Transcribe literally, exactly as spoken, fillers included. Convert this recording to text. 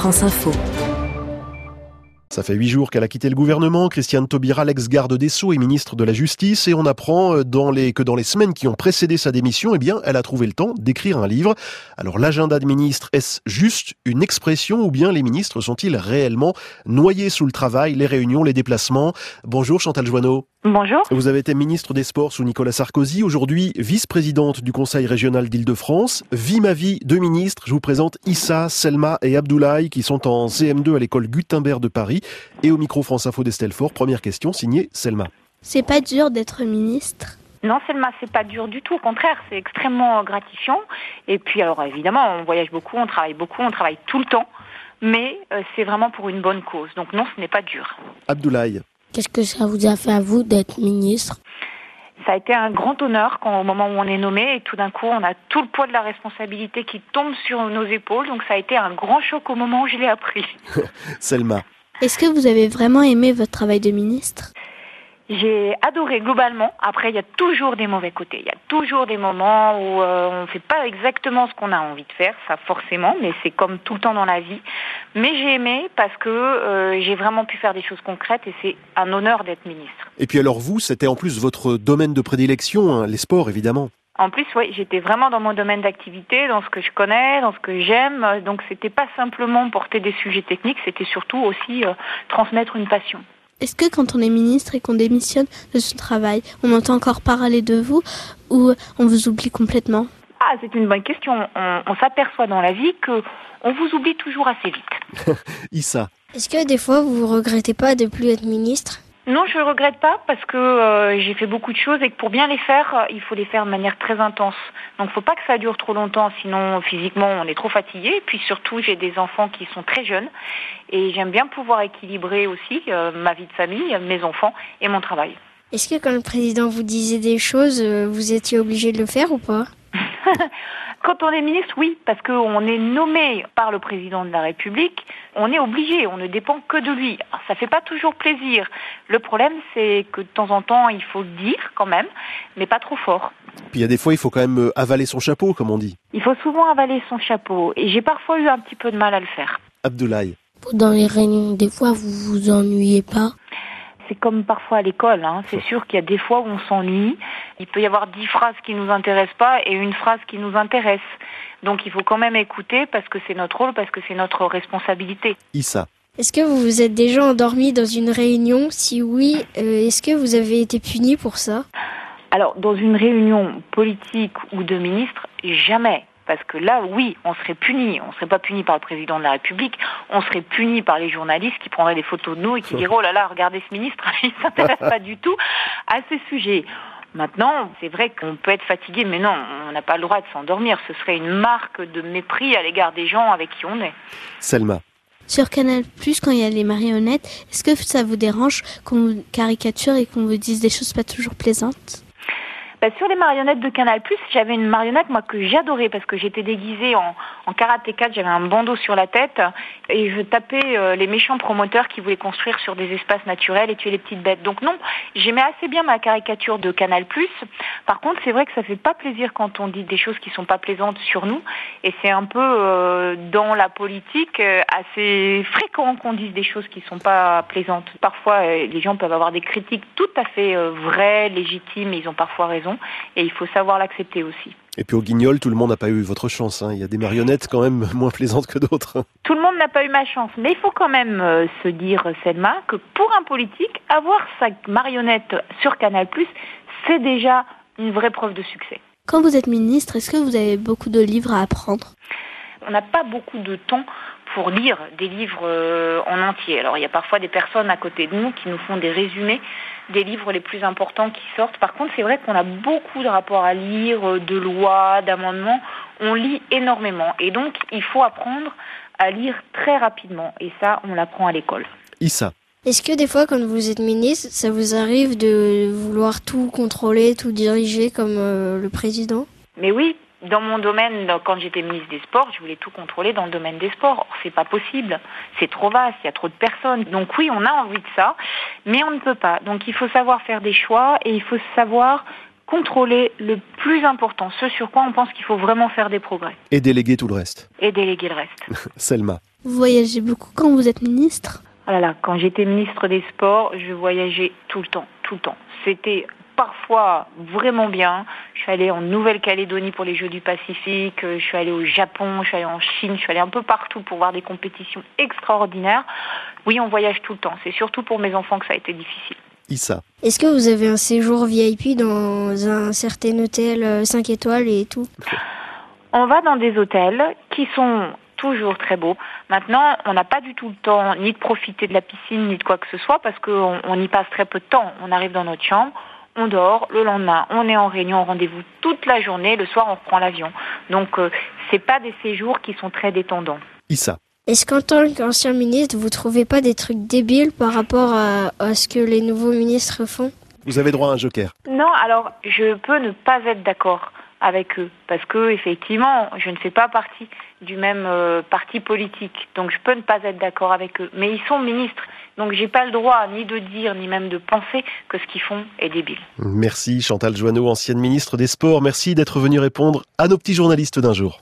France Info. Ça fait huit jours qu'elle a quitté le gouvernement. Christiane Taubira, l'ex-garde des Sceaux et ministre de la Justice. Et on apprend dans les, que dans les semaines qui ont précédé sa démission, eh bien, elle a trouvé le temps d'écrire un livre. Alors, l'agenda de ministre, est-ce juste une expression ou bien les ministres sont-ils réellement noyés sous le travail, les réunions, les déplacements? Bonjour Chantal Joanneau. Bonjour. Vous avez été ministre des Sports sous Nicolas Sarkozy, aujourd'hui vice-présidente du Conseil régional d'Île-de-France. Vie ma vie de ministre, je vous présente Issa, Selma et Abdoulaye qui sont en C M deux à l'école Gutenberg de Paris. Et au micro France Info d'Estelle Faure, première question signée Selma. C'est pas dur d'être ministre ? Non, Selma, c'est pas dur du tout. Au contraire, c'est extrêmement gratifiant. Et puis, alors évidemment, on voyage beaucoup, on travaille beaucoup, on travaille tout le temps. Mais euh, c'est vraiment pour une bonne cause. Donc non, ce n'est pas dur. Abdoulaye. Qu'est-ce que ça vous a fait à vous d'être ministre ? Ça a été un grand honneur quand, au moment où on est nommé et tout d'un coup on a tout le poids de la responsabilité qui tombe sur nos épaules. Donc ça a été un grand choc au moment où je l'ai appris. Selma. Est-ce que vous avez vraiment aimé votre travail de ministre ? J'ai adoré globalement. Après, il y a toujours des mauvais côtés. Il y a toujours des moments où euh, on ne fait pas exactement ce qu'on a envie de faire, ça forcément, mais c'est comme tout le temps dans la vie. Mais j'ai aimé parce que euh, j'ai vraiment pu faire des choses concrètes et c'est un honneur d'être ministre. Et puis alors vous, c'était en plus votre domaine de prédilection, hein, les sports évidemment. En plus, oui, j'étais vraiment dans mon domaine d'activité, dans ce que je connais, dans ce que j'aime. Donc, c'était pas simplement porter des sujets techniques, c'était surtout aussi euh, transmettre une passion. Est-ce que quand on est ministre et qu'on démissionne de son travail, on entend encore parler de vous ou on vous oublie complètement ? Ah, c'est une bonne question. On, on s'aperçoit dans la vie que on vous oublie toujours assez vite. Issa. Est-ce que des fois vous regrettez pas de plus être ministre ? Non, je ne regrette pas parce que euh, j'ai fait beaucoup de choses et que pour bien les faire, euh, il faut les faire de manière très intense. Donc, il ne faut pas que ça dure trop longtemps, sinon physiquement on est trop fatigué. Et puis surtout, j'ai des enfants qui sont très jeunes et j'aime bien pouvoir équilibrer aussi euh, ma vie de famille, mes enfants et mon travail. Est-ce que quand le président vous disait des choses, vous étiez obligé de le faire ou pas ? Quand on est ministre, oui, parce qu'on est nommé par le président de la République, on est obligé, on ne dépend que de lui. Alors, ça fait pas toujours plaisir. Le problème, c'est que de temps en temps, il faut le dire quand même, mais pas trop fort. Puis il y a des fois, il faut quand même avaler son chapeau, comme on dit. Il faut souvent avaler son chapeau, et j'ai parfois eu un petit peu de mal à le faire. Abdoulaye. Dans les réunions, des fois, vous vous ennuyez pas ? C'est comme parfois à l'école, hein. C'est sûr qu'il y a des fois où on s'ennuie. Il peut y avoir dix phrases qui nous intéressent pas et une phrase qui nous intéresse. Donc il faut quand même écouter parce que c'est notre rôle, parce que c'est notre responsabilité. Issa. Est-ce que vous vous êtes déjà endormi dans une réunion ? Si oui, euh, est-ce que vous avez été puni pour ça ? Alors, dans une réunion politique ou de ministre, jamais. Parce que là, oui, on serait puni. On ne serait pas puni par le président de la République. On serait puni par les journalistes qui prendraient des photos de nous et qui diraient « Oh là là, regardez ce ministre, il ne s'intéresse pas du tout à ces sujets ». Maintenant, c'est vrai qu'on peut être fatigué, mais non, on n'a pas le droit de s'endormir. Ce serait une marque de mépris à l'égard des gens avec qui on est. Selma. Sur Canal plus, quand il y a les marionnettes, est-ce que ça vous dérange qu'on vous caricature et qu'on vous dise des choses pas toujours plaisantes ? Bah, sur les marionnettes de Canal plus, j'avais une marionnette moi que j'adorais parce que j'étais déguisée en, en karatéka, j'avais un bandeau sur la tête et je tapais euh, les méchants promoteurs qui voulaient construire sur des espaces naturels et tuer les petites bêtes. Donc non, j'aimais assez bien ma caricature de Canal plus. Par contre, c'est vrai que ça fait pas plaisir quand on dit des choses qui sont pas plaisantes sur nous et c'est un peu euh, dans la politique euh, assez fréquent qu'on dise des choses qui sont pas plaisantes. Parfois, euh, les gens peuvent avoir des critiques tout à fait euh, vraies, légitimes, et ils ont parfois raison. Et il faut savoir l'accepter aussi. Et puis au Guignol, tout le monde n'a pas eu votre chance. Hein. Il y a des marionnettes quand même moins plaisantes que d'autres. Tout le monde n'a pas eu ma chance. Mais il faut quand même euh, se dire, Selma, que pour un politique, avoir sa marionnette sur Canal plus, c'est déjà une vraie preuve de succès. Quand vous êtes ministre, est-ce que vous avez beaucoup de livres à apprendre ? On n'a pas beaucoup de temps pour lire des livres euh, en entier. Alors il y a parfois des personnes à côté de nous qui nous font des résumés des livres les plus importants qui sortent. Par contre, c'est vrai qu'on a beaucoup de rapports à lire, de lois, d'amendements. On lit énormément. Et donc, il faut apprendre à lire très rapidement. Et ça, on l'apprend à l'école. Issa. Est-ce que des fois, quand vous êtes ministre, ça vous arrive de vouloir tout contrôler, tout diriger comme euh, le président ? Mais oui. Dans mon domaine, quand j'étais ministre des Sports, je voulais tout contrôler dans le domaine des sports. Or, c'est pas possible. C'est trop vaste, il y a trop de personnes. Donc oui, on a envie de ça, mais on ne peut pas. Donc il faut savoir faire des choix et il faut savoir contrôler le plus important, ce sur quoi on pense qu'il faut vraiment faire des progrès. Et déléguer tout le reste. Et déléguer le reste. Selma. Vous voyagez beaucoup quand vous êtes ministre ? Oh là là, quand j'étais ministre des Sports, je voyageais tout le temps, tout le temps. C'était parfois vraiment bien. Je suis allée en Nouvelle-Calédonie pour les Jeux du Pacifique, je suis allée au Japon, je suis allée en Chine, je suis allée un peu partout pour voir des compétitions extraordinaires. Oui, on voyage tout le temps. C'est surtout pour mes enfants que ça a été difficile. Issa. Est-ce que vous avez un séjour V I P dans un certain hôtel cinq étoiles et tout ? On va dans des hôtels qui sont toujours très beaux. Maintenant, on n'a pas du tout le temps ni de profiter de la piscine, ni de quoi que ce soit, parce qu'on on y passe très peu de temps. On arrive dans notre chambre, on dort, le lendemain, on est en réunion, en rendez-vous toute la journée, le soir, on reprend l'avion. Donc, euh, c'est pas des séjours qui sont très détendants. Issa. Est-ce qu'en tant qu'ancien ministre, vous trouvez pas des trucs débiles par rapport à, à ce que les nouveaux ministres font ? Vous avez droit à un joker. Non, alors, je peux ne pas être d'accord avec eux, parce que effectivement, je ne fais pas partie du même euh, parti politique, donc je peux ne pas être d'accord avec eux. Mais ils sont ministres, donc j'ai pas le droit ni de dire ni même de penser que ce qu'ils font est débile. Merci Chantal Joanneau, ancienne ministre des Sports. Merci d'être venue répondre à nos petits journalistes d'un jour.